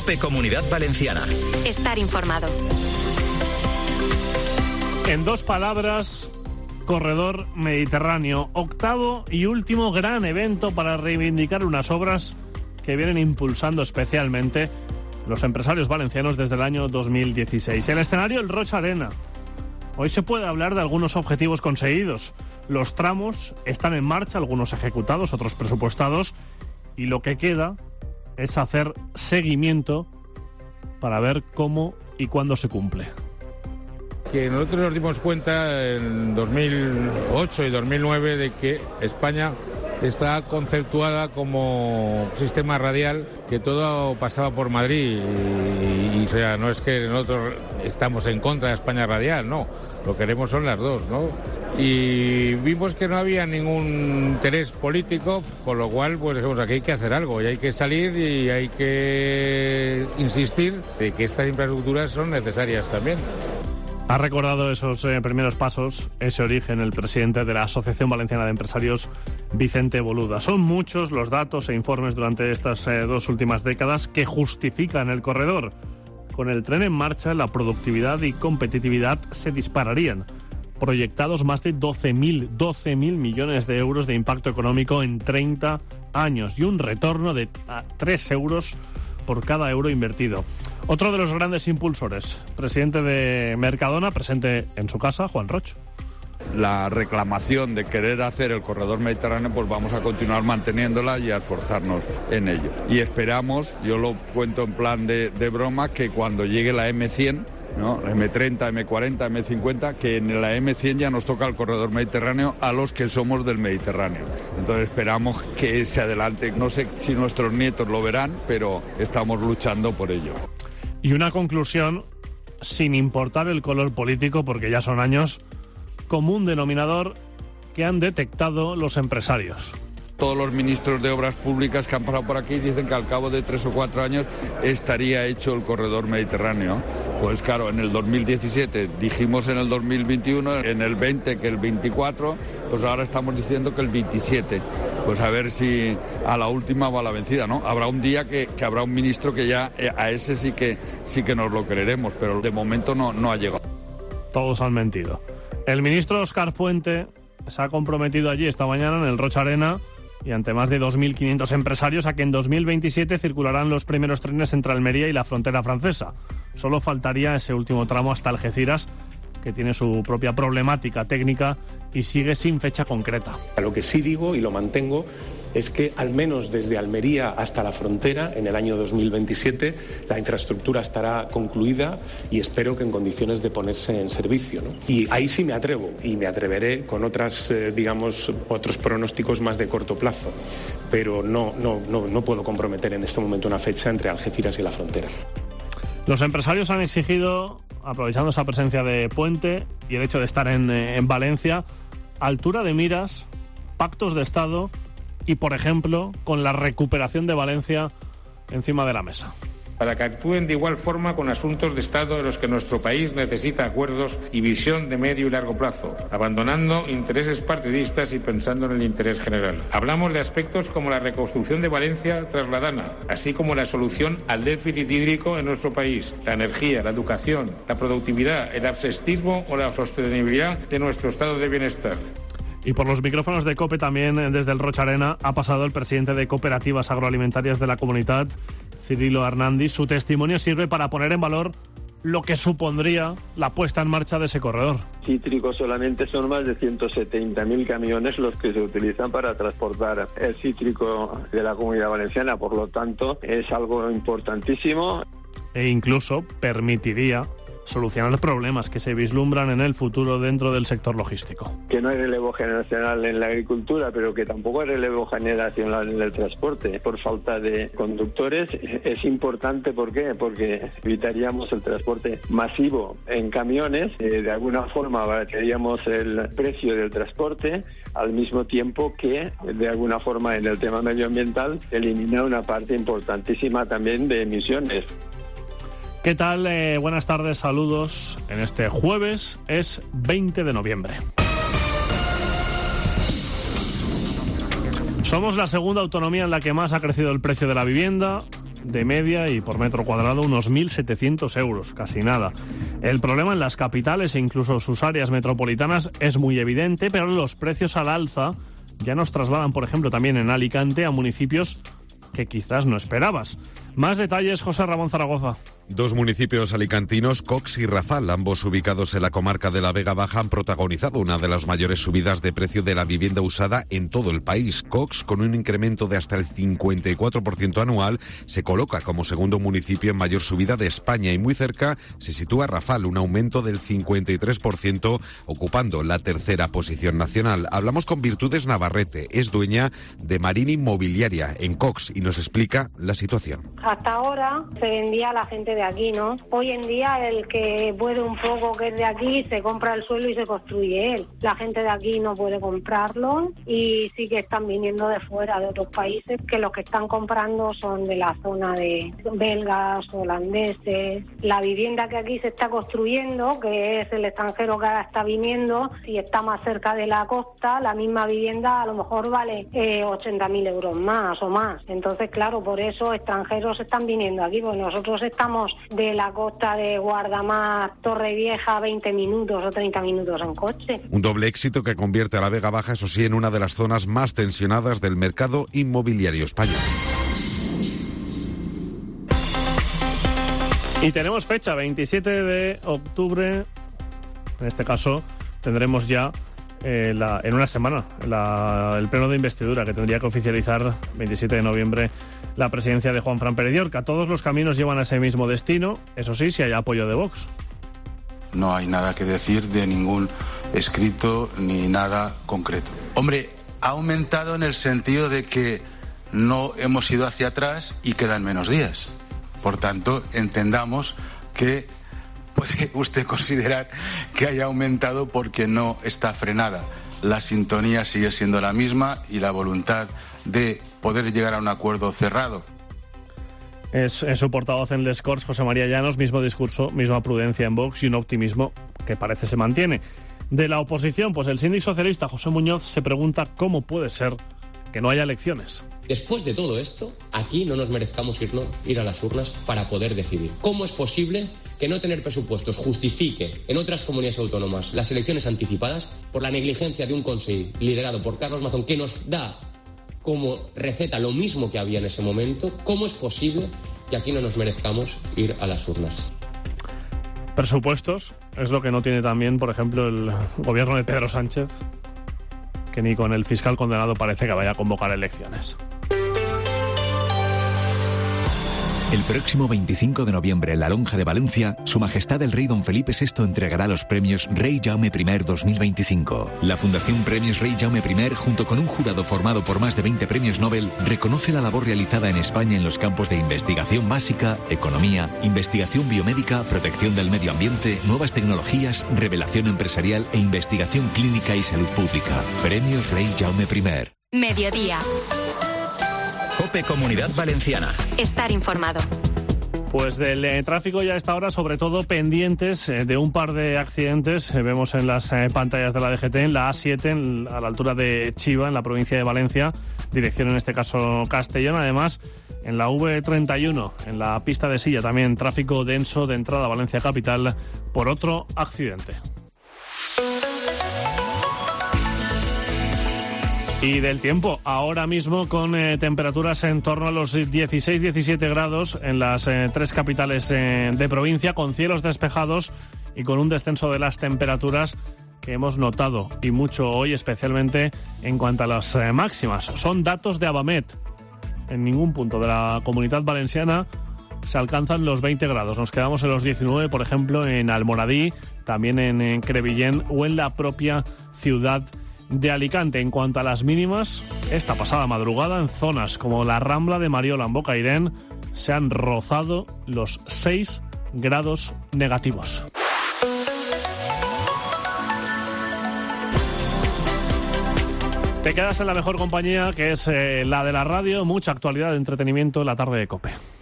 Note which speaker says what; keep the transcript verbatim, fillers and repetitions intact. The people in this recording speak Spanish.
Speaker 1: COPE Comunidad Valenciana.
Speaker 2: Estar informado.
Speaker 3: En dos palabras, Corredor Mediterráneo, octavo y último gran evento para reivindicar unas obras que vienen impulsando especialmente los empresarios valencianos desde el año dos mil dieciséis. El escenario, el Roig Arena. Hoy se puede hablar de algunos objetivos conseguidos. Los tramos están en marcha, algunos ejecutados, otros presupuestados, y lo que queda es hacer seguimiento para ver cómo y cuándo se cumple.
Speaker 4: Que nosotros nos dimos cuenta en dos mil ocho y dos mil nueve de que España está conceptuada como sistema radial, que todo pasaba por Madrid y, y o sea, no es que nosotros estamos en contra de España radial, no, lo que queremos son las dos, ¿no? Y vimos que no había ningún interés político, con lo cual pues dijimos, aquí hay que hacer algo y hay que salir y hay que insistir de que estas infraestructuras son necesarias también.
Speaker 3: Ha recordado esos eh, primeros pasos, ese origen, el presidente de la Asociación Valenciana de Empresarios, Vicente Boluda. Son muchos los datos e informes durante estas eh, dos últimas décadas que justifican el corredor. Con el tren en marcha, la productividad y competitividad se dispararían. Proyectados más de doce mil millones de euros de impacto económico en treinta años y un retorno de tres euros por cada euro invertido. Otro de los grandes impulsores, presidente de Mercadona, presente en su casa, Juan Roig.
Speaker 5: La reclamación de querer hacer el corredor mediterráneo, pues vamos a continuar manteniéndola y a esforzarnos en ello. Y esperamos, yo lo cuento en plan de, de broma, que cuando llegue la eme cien, ¿no? eme treinta, eme cuarenta, eme cincuenta, que en la eme cien ya nos toca el corredor mediterráneo a los que somos del Mediterráneo. Entonces esperamos que se adelante. No sé si nuestros nietos lo verán, pero estamos luchando por ello.
Speaker 3: Y una conclusión, sin importar el color político, porque ya son años, común denominador que han detectado los empresarios.
Speaker 5: Todos los ministros de Obras Públicas que han pasado por aquí dicen que al cabo de tres o cuatro años estaría hecho el corredor mediterráneo. Pues claro, en el dos mil diecisiete dijimos en el dos mil veintiuno, en el veinte que el veinticuatro, pues ahora estamos diciendo que el veintisiete. Pues a ver si a la última va la vencida, ¿no? Habrá un día que, que habrá un ministro que ya a ese sí que sí que nos lo creeremos, pero de momento no, no ha llegado.
Speaker 3: Todos han mentido. El ministro Óscar Puente se ha comprometido allí esta mañana en el Roig Arena y ante más de dos mil quinientos empresarios a que en dos mil veintisiete circularán los primeros trenes entre Almería y la frontera francesa. Solo faltaría ese último tramo hasta Algeciras, que tiene su propia problemática técnica y sigue sin fecha concreta.
Speaker 6: Lo que sí digo y lo mantengo es que al menos desde Almería hasta la frontera, en el año dos mil veintisiete, la infraestructura estará concluida y espero que en condiciones de ponerse en servicio, ¿no? Y ahí sí me atrevo, y me atreveré con otras, eh, digamos, otros pronósticos más de corto plazo, pero no, no, no, no puedo comprometer en este momento una fecha entre Algeciras y la frontera.
Speaker 3: Los empresarios han exigido, aprovechando esa presencia de Puente y el hecho de estar en, en Valencia, altura de miras, pactos de Estado y, por ejemplo, con la recuperación de Valencia encima de la mesa.
Speaker 4: Para que actúen de igual forma con asuntos de Estado en los que nuestro país necesita acuerdos y visión de medio y largo plazo, abandonando intereses partidistas y pensando en el interés general. Hablamos de aspectos como la reconstrucción de Valencia tras la Dana, así como la solución al déficit hídrico en nuestro país, la energía, la educación, la productividad, el absentismo o la sostenibilidad de nuestro estado de bienestar.
Speaker 3: Y por los micrófonos de COPE también, desde el Roig Arena, ha pasado el presidente de Cooperativas Agroalimentarias de la Comunidad, Cirilo Hernandi. Su testimonio sirve para poner en valor lo que supondría la puesta en marcha de ese corredor.
Speaker 7: Cítrico solamente son más de ciento setenta mil camiones los que se utilizan para transportar el cítrico de la Comunidad Valenciana, por lo tanto es algo importantísimo.
Speaker 3: E incluso permitiría solucionar problemas que se vislumbran en el futuro dentro del sector logístico.
Speaker 7: Que no hay relevo generacional en la agricultura, pero que tampoco hay relevo generacional en el transporte por falta de conductores. Es importante, ¿por qué? Porque evitaríamos el transporte masivo en camiones, eh, de alguna forma abarateríamos el precio del transporte, al mismo tiempo que, de alguna forma, en el tema medioambiental, elimina una parte importantísima también de emisiones.
Speaker 3: ¿Qué tal? Eh, buenas tardes, saludos. En este jueves es veinte de noviembre. Somos la segunda autonomía en la que más ha crecido el precio de la vivienda. de media y por metro cuadrado unos mil setecientos euros, casi nada. El problema en las capitales e incluso sus áreas metropolitanas es muy evidente, pero los precios al alza ya nos trasladan, por ejemplo, también en Alicante a municipios que quizás no esperabas. Más detalles, José Ramón Zaragoza.
Speaker 1: Dos municipios alicantinos, Cox y Rafal, ambos ubicados en la comarca de la Vega Baja, han protagonizado una de las mayores subidas de precio de la vivienda usada en todo el país. Cox, con un incremento de hasta el cincuenta y cuatro por ciento anual, se coloca como segundo municipio en mayor subida de España, y muy cerca se sitúa Rafal, un aumento del cincuenta y tres por ciento, ocupando la tercera posición nacional. Hablamos con Virtudes Navarrete, es dueña de Marín Inmobiliaria en Cox, y nos explica la situación.
Speaker 2: Hasta ahora se vendía a la gente de aquí, ¿no? Hoy en día el que puede un poco, que es de aquí, se compra el suelo y se construye él. La gente de aquí no puede comprarlo y sí que están viniendo de fuera, de otros países, que los que están comprando son de la zona de belgas, holandeses. La vivienda que aquí se está construyendo, que es el extranjero que ahora está viniendo, si está más cerca de la costa, la misma vivienda a lo mejor vale eh, ochenta mil euros más o más. Entonces, claro, por eso extranjeros están viniendo aquí, porque nosotros estamos de la costa de Guardamar, Torrevieja, veinte minutos o treinta minutos en coche.
Speaker 1: Un doble éxito que convierte a la Vega Baja, eso sí, en una de las zonas más tensionadas del mercado inmobiliario español.
Speaker 3: Y tenemos fecha, veintisiete de octubre, en este caso tendremos ya eh, la, en una semana la, el pleno de investidura que tendría que oficializar veintisiete de noviembre la presidencia de Juan Fran Pérez de Orca. Todos los caminos llevan a ese mismo destino, eso sí, si hay apoyo de Vox.
Speaker 8: No hay nada que decir de ningún escrito ni nada concreto. Hombre, ha aumentado en el sentido de que no hemos ido hacia atrás y quedan menos días. Por tanto, entendamos que puede usted considerar que haya aumentado porque no está frenada. La sintonía sigue siendo la misma y la voluntad de poder llegar a un acuerdo cerrado.
Speaker 3: Es, es su portavoz en Les Corts, José María Llanos, mismo discurso, misma prudencia en Vox y un optimismo que parece se mantiene. De la oposición, pues el síndico socialista José Muñoz se pregunta cómo puede ser que no haya elecciones.
Speaker 9: Después de todo esto, aquí no nos merezcamos irnos, ir a las urnas para poder decidir. ¿Cómo es posible que no tener presupuestos justifique en otras comunidades autónomas las elecciones anticipadas por la negligencia de un Consejo liderado por Carlos Mazón, que nos da como receta lo mismo que había en ese momento? ¿Cómo es posible que aquí no nos merezcamos ir a las urnas?
Speaker 3: Presupuestos es lo que no tiene también, por ejemplo, el gobierno de Pedro Sánchez, que ni con el fiscal condenado parece que vaya a convocar elecciones.
Speaker 10: El próximo veinticinco de noviembre, en la Lonja de Valencia, Su Majestad el Rey Don Felipe sexto entregará los premios Rey Jaume I dos mil veinticinco. La Fundación Premios Rey Jaume I, junto con un jurado formado por más de veinte premios Nobel, reconoce la labor realizada en España en los campos de investigación básica, economía, investigación biomédica, protección del medio ambiente, nuevas tecnologías, revelación empresarial e investigación clínica y salud pública. Premios Rey Jaume I.
Speaker 11: Mediodía.
Speaker 12: COPE Comunidad Valenciana.
Speaker 11: Estar informado.
Speaker 3: Pues del eh, tráfico ya a esta hora, sobre todo pendientes eh, de un par de accidentes. Eh, vemos en las eh, pantallas de la D G T, en la A siete, en, a la altura de Chiva, en la provincia de Valencia, dirección en este caso Castellón. Además, en la V treinta y uno, en la pista de Silla, también tráfico denso de entrada a Valencia capital por otro accidente. Y del tiempo, ahora mismo con eh, temperaturas en torno a los dieciséis diecisiete grados en las eh, tres capitales eh, de provincia, con cielos despejados y con un descenso de las temperaturas que hemos notado, y mucho hoy, especialmente en cuanto a las eh, máximas. Son datos de Abamet. En ningún punto de la Comunidad Valenciana se alcanzan los veinte grados. Nos quedamos en los diecinueve, por ejemplo, en Almoradí, también en, en Crevillent o en la propia ciudad de Alicante. En cuanto a las mínimas, esta pasada madrugada en zonas como la Rambla de Mariola, en Bocairén, se han rozado los seis grados negativos. Te quedas en la mejor compañía, que es eh, la de la radio. Mucha actualidad de entretenimiento en la tarde de COPE.